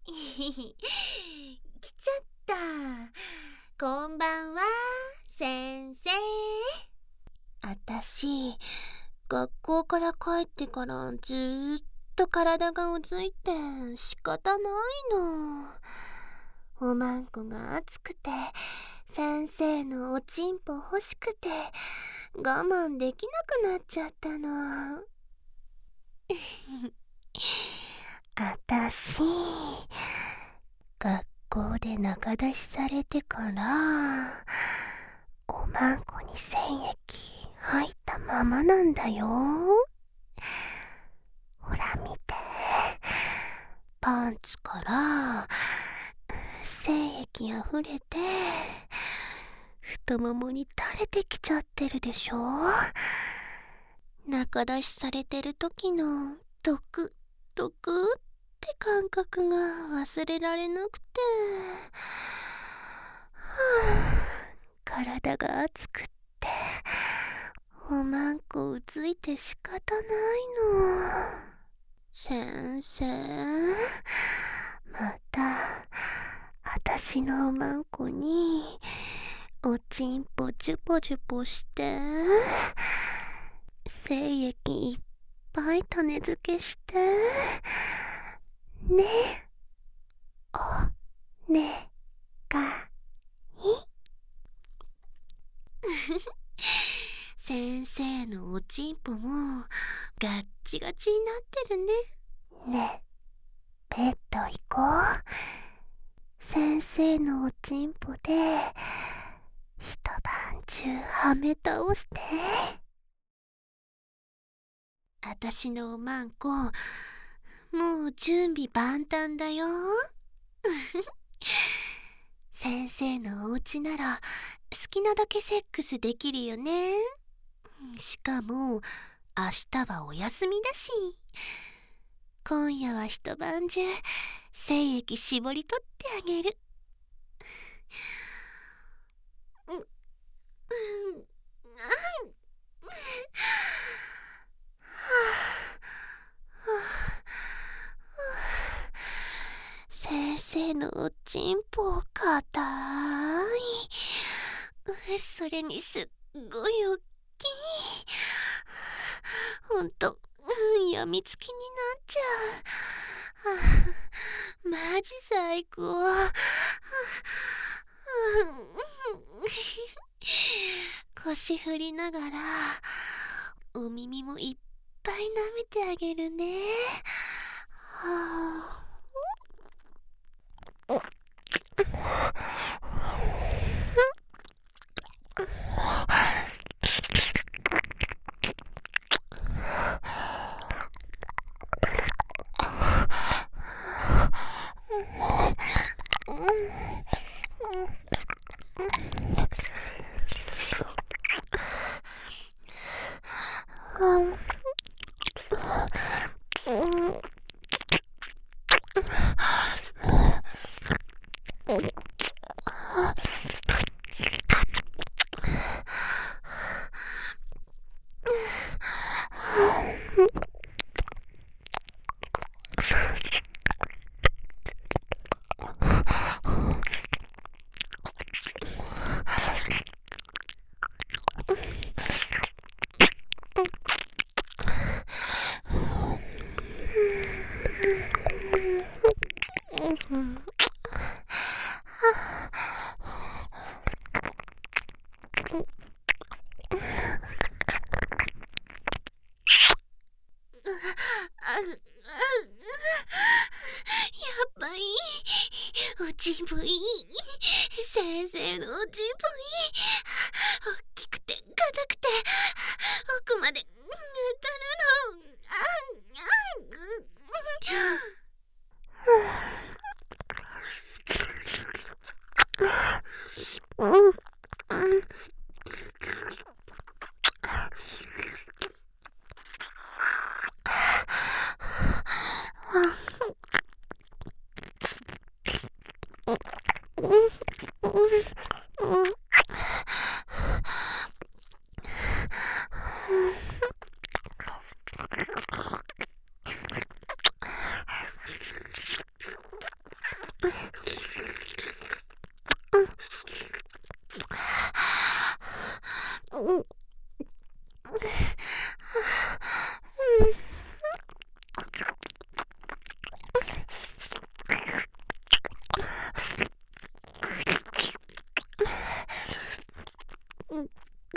来ちゃった。こんばんは、先生。あたし、学校から帰ってからずーっと体がうずいて仕方ないの。おまんこが暑くて、先生のおちんぽ欲しくて、我慢できなくなっちゃったの。あたし、学校で仲出しされてから、おまんこに精液入ったままなんだよ。ほら見て。パンツから精液あふれて、太ももに垂れてきちゃってるでしょ。仲出しされてる時のドクドクって感覚が忘れられなくて、体が熱くっておまんこうついて仕方ないの。先生、またあたしのおまんこにおちんぽジュポジュポして精液いっぱい種付けしてね。おねがい。先生のおちんぽもガッチガチになってるね。ねえ、ベッド行こう。先生のおちんぽで一晩中はめ倒して。あたしのおまんこ、もう準備万端だよ。先生のお家なら好きなだけセックスできるよね。しかも明日はお休みだし、今夜は一晩中精液絞り取ってあげる。先生のおちんぽ硬い。それにすっごいおっきい。ほんと、やみつきになっちゃう。マジ最高。腰振りながらお耳もいっぱい舐めてあげるね。はあ、やっぱいい。おちんぽいい。先生のおちんぽいい。大きくて硬くて奥まで当たるの。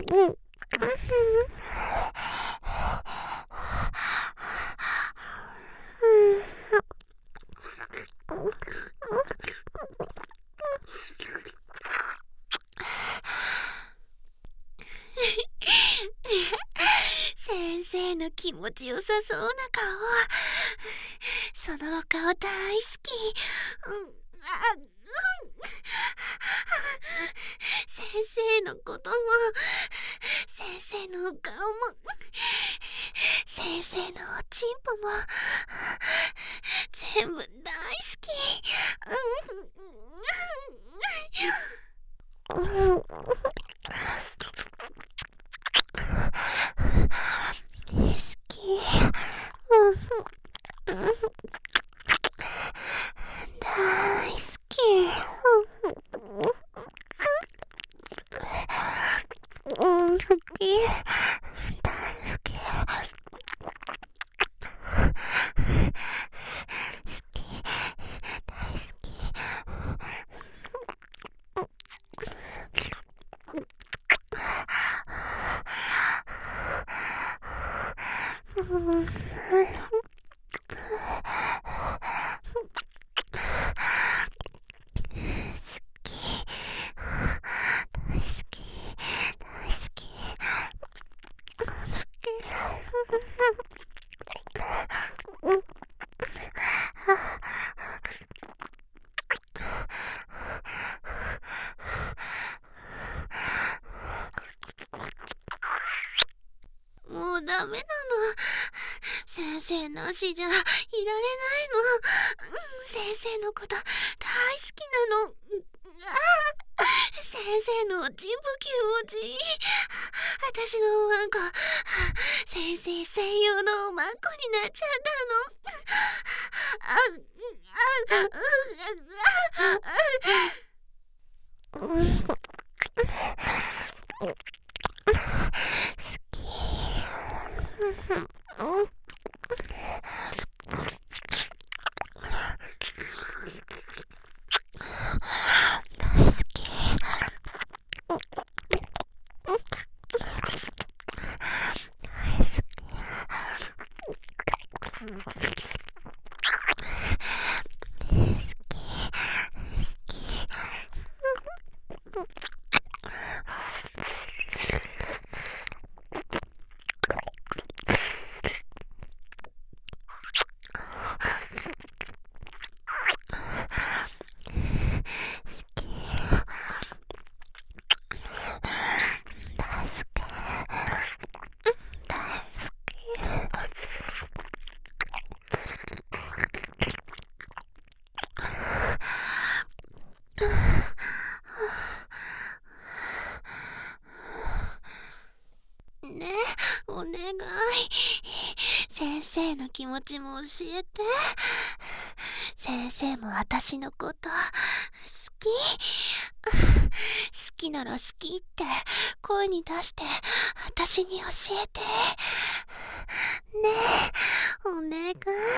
先生の気持ちよさそうな顔、そのお顔大好き。先生のことも、先生のお顔も、先生のおちんぽも、全部大好き。もうダメなの。先生なしじゃいられないの。先生のこと大好きなの。先生のおちんぽ気持ちいい。私のおまんこ、先生専用のおまんこになっちゃったの。ね、お願い。先生の気持ちも教えて。先生も私のこと好き？好きなら好きって声に出して私に教えて。ねえ、お願い。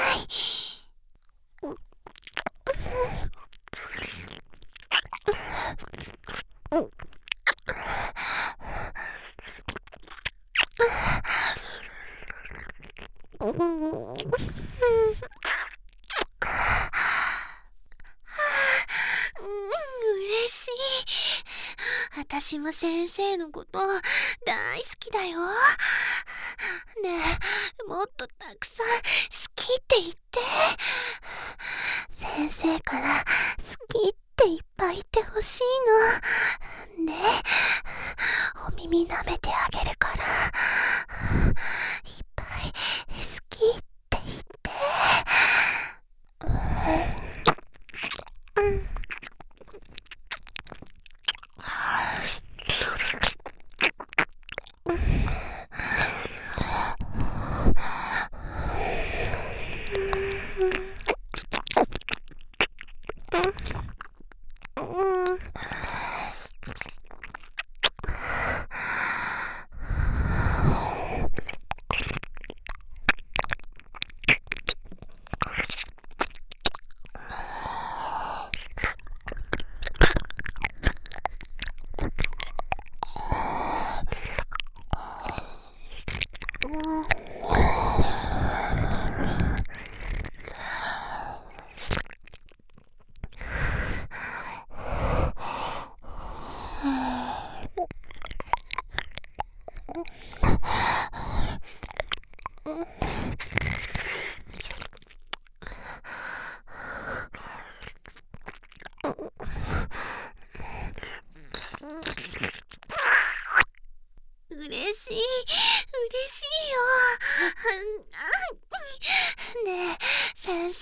嬉しい。私も先生のこと大好きだよ。ねえ、もっとたくさん好きって言って。先生から好きっていっぱい言ってほしいの。ねえ、お耳舐めてあげるから、いっぱい好きって言って。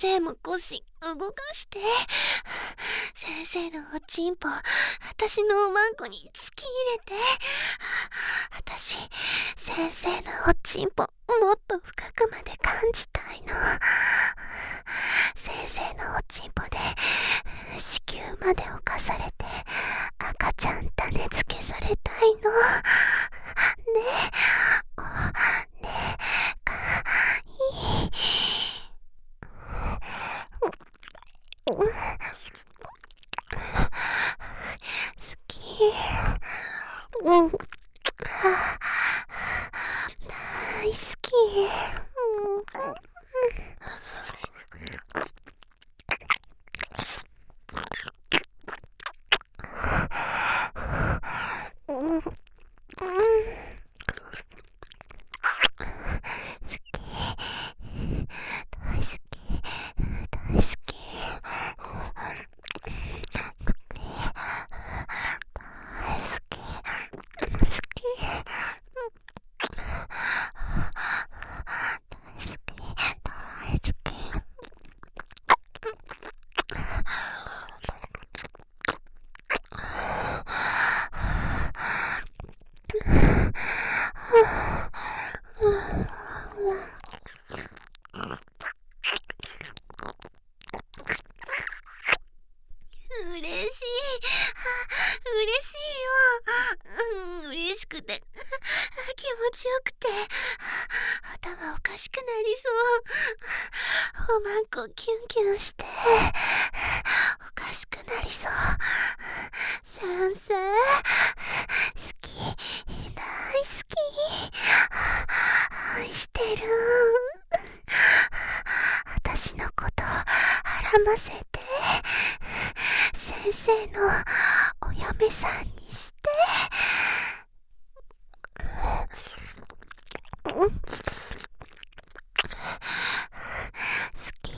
生も腰動かして。先生のおちんぽ、私のおまんこに突き入れて。私、先生のおちんぽ、もっと深くまで感じたいの。先生のおちんぽで、子宮まで侵されて、赤ちゃん種付けされたいの。ねえ、ねえ、かいい。好き。大好き。嬉しい。嬉しいよ。嬉しくて、気持ちよくて、頭おかしくなりそう。おまんこキュンキュンして、おかしくなりそう。先生、好き、大好き。愛してる。私のこと、はらませて。先生のお嫁さんにして。好き。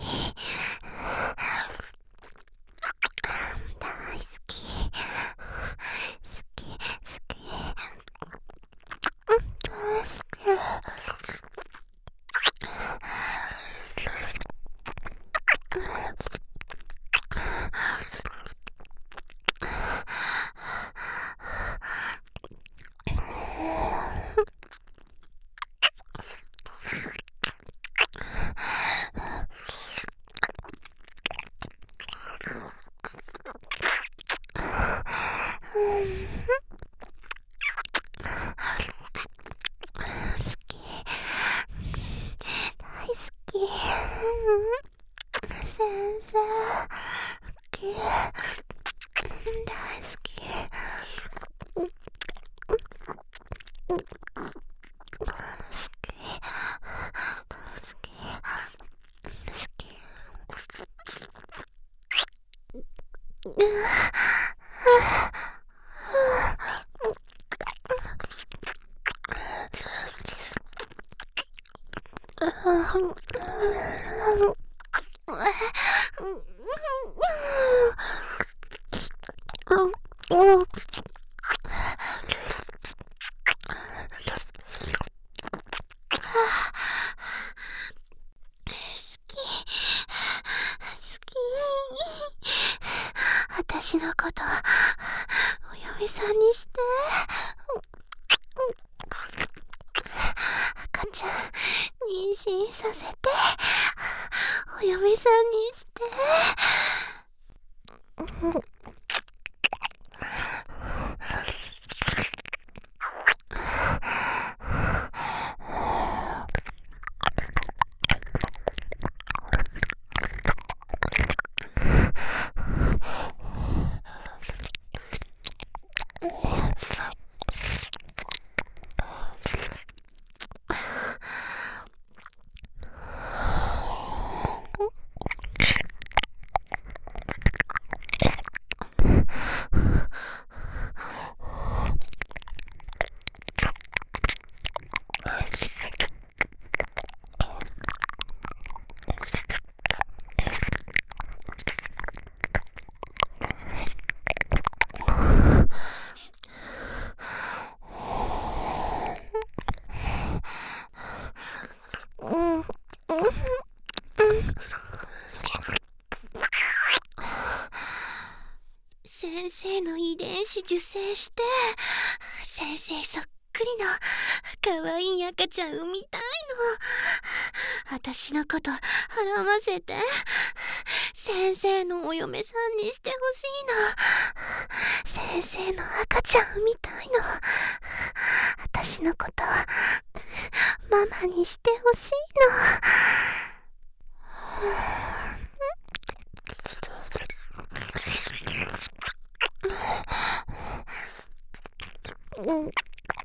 大好き。好き、好き。大好き。先生、好き。大好き。好き。私のことお嫁さんにして。赤ちゃん妊娠させてお嫁さんにして。 生の遺伝子受精して、先生そっくりの可愛い赤ちゃん産みたいの。私のことはらませて、先生のお嫁さんにしてほしいの。先生の赤ちゃん産みたいの。私のことはママにしてほしいの。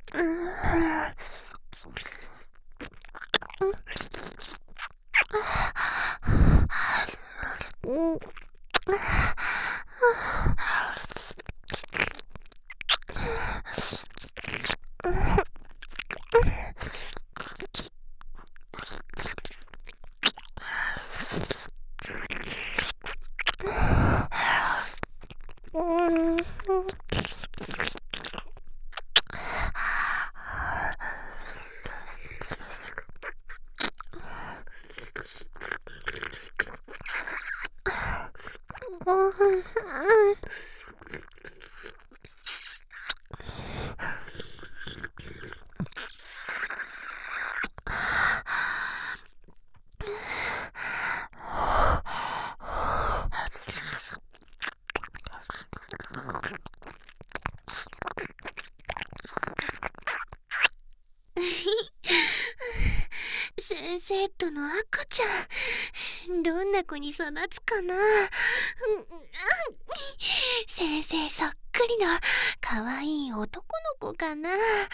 先生との赤ちゃん、どんな子に育つかな。先生そっくりの可愛い男の子かな。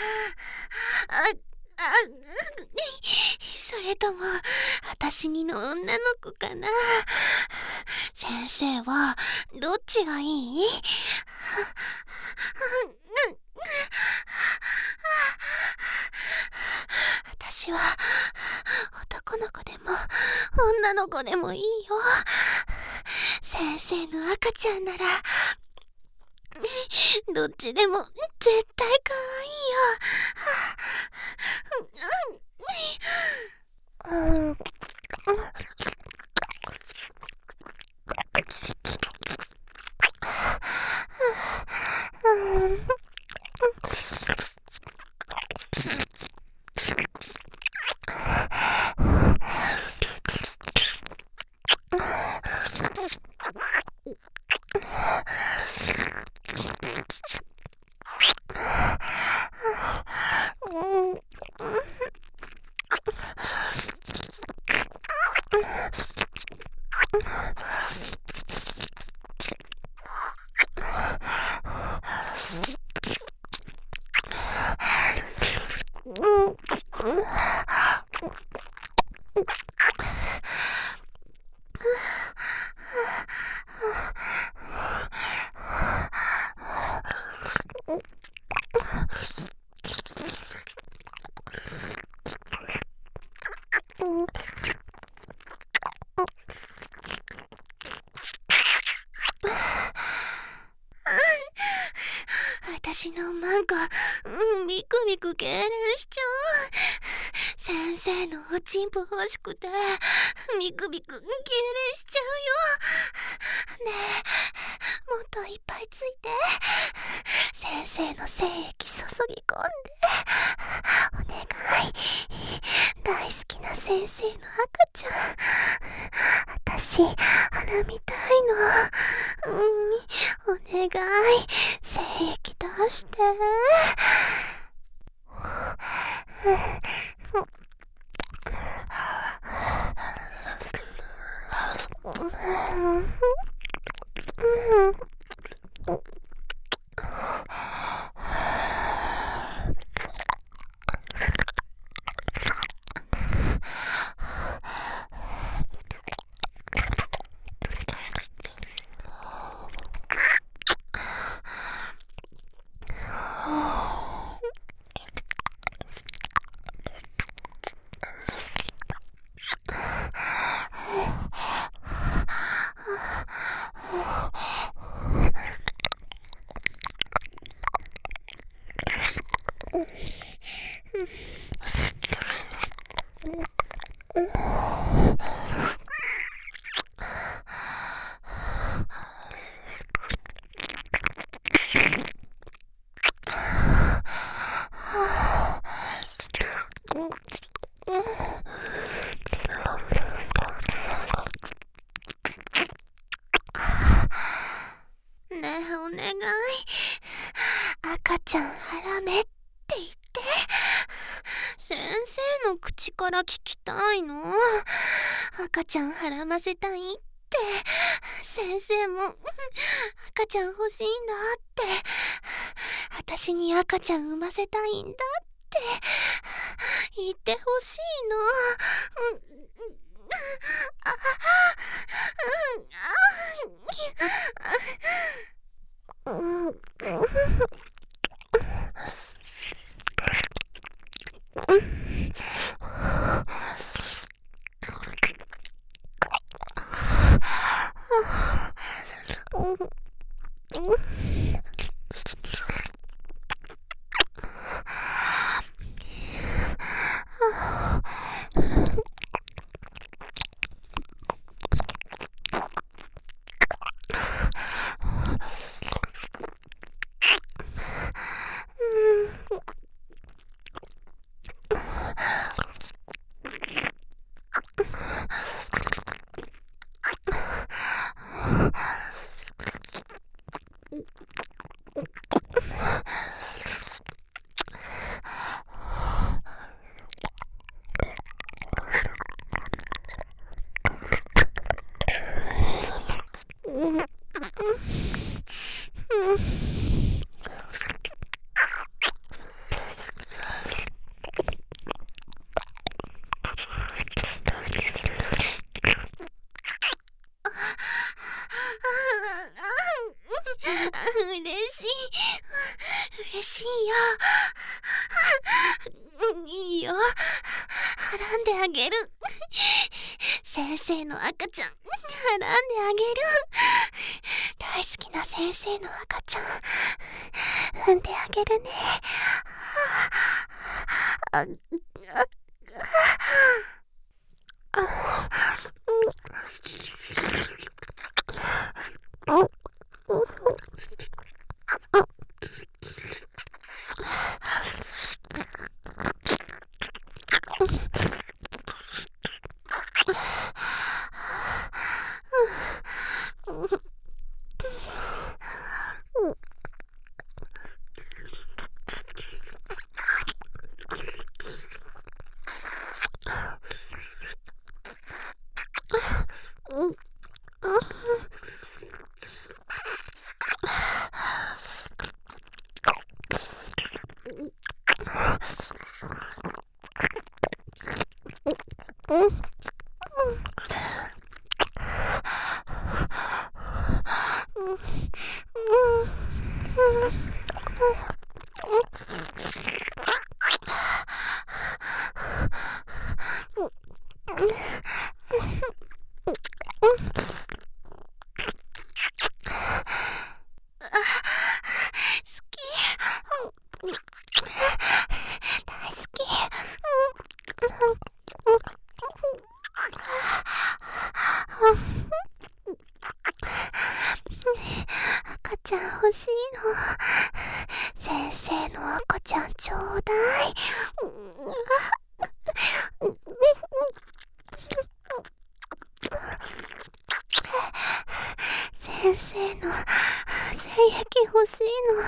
それとも私にの女の子かな。先生はどっちがいい？私は男の子でも女の子でもいいよ。先生の赤ちゃんならどっちでも絶対可愛いよ。私のマンコ、ビクビク痙攣しちゃう。先生のおちんぽ欲しくてビクビク痙攣しちゃうよ。ねえ、もっといっぱいついて。先生の精液注ぎ込んでお願い。大好きな先生の赤ちゃん、私腹みたいの。お願い、精液出して。 ちゃんはらめって言って。先生の口から聞きたいの。赤ちゃんはらませたいって。先生も赤ちゃん欲しいんだって。私に赤ちゃん産ませたいんだって言ってほしいの。嬉しいよ。いいよ。はらんであげる。先生の赤ちゃん、はらんであげる。大好きな先生の赤ちゃん、産んであげるね。赤ちゃん欲しいの。先生の赤ちゃんちょうだい。先生の精液欲しいの。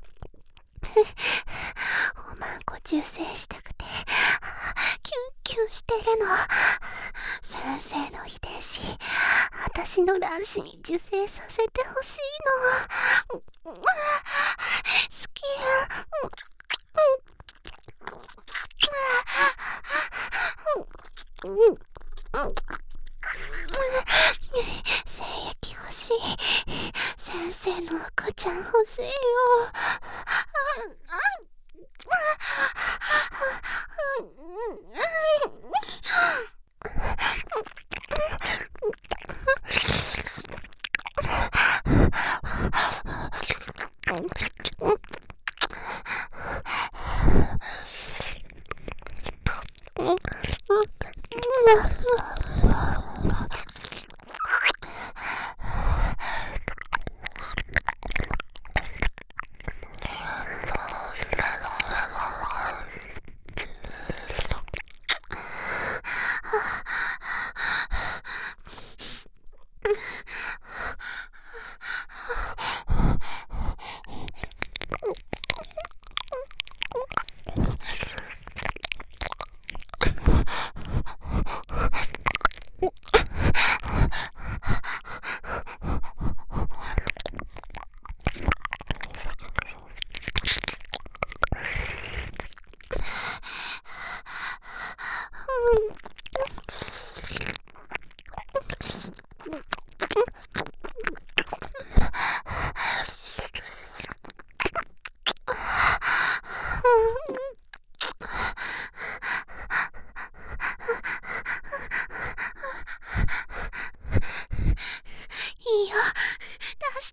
おまんこ受精したくてキュンキュンしてるの。先生の遺伝子、私の卵子に受精させてほしいの。好き。精液欲しい。先生の赤ちゃん欲しいよ。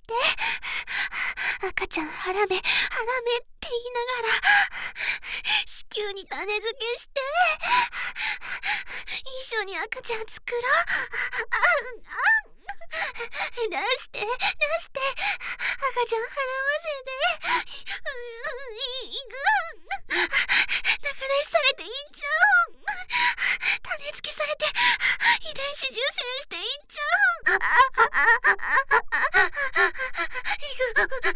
て。赤ちゃんハラメって言いながら子宮に種付けして、一緒に赤ちゃん作ろう。出して赤ちゃん払わせて。仲出しされていっちゃう。種付けされて遺伝子受精していっちゃう。いく。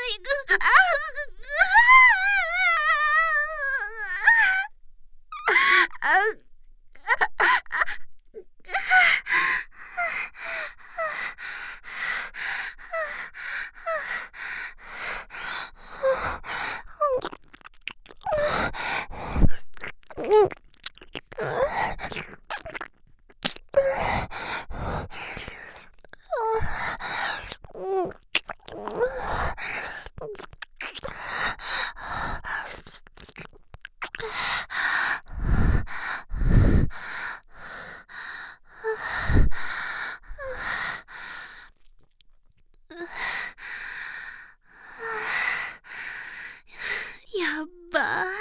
やっばー。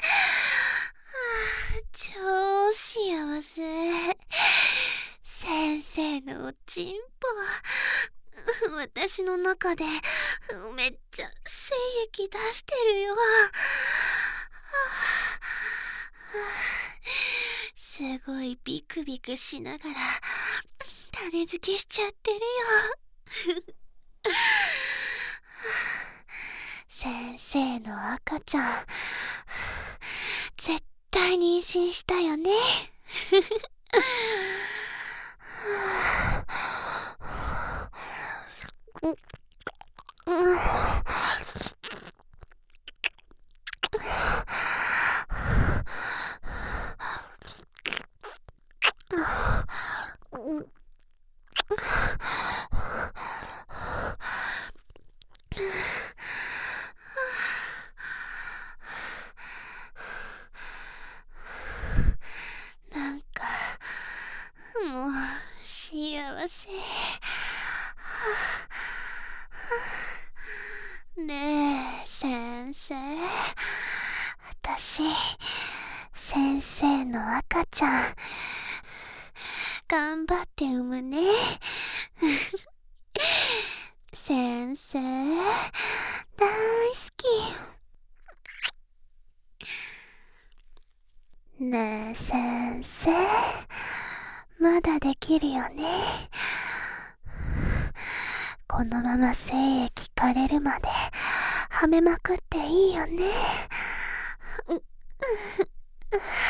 超幸せ。先生のおちんぽ、私の中でめっちゃ精液出してるよ。すごいビクビクしながら種付けしちゃってるよ。先生の赤ちゃん、絶対妊娠したよね。なんかもう幸せ。ねえ先生、私先生の赤ちゃん頑張って産むね。先生大好き。ねえ先生、まだできるよね。このまま精液枯れるまではめまくっていいよね。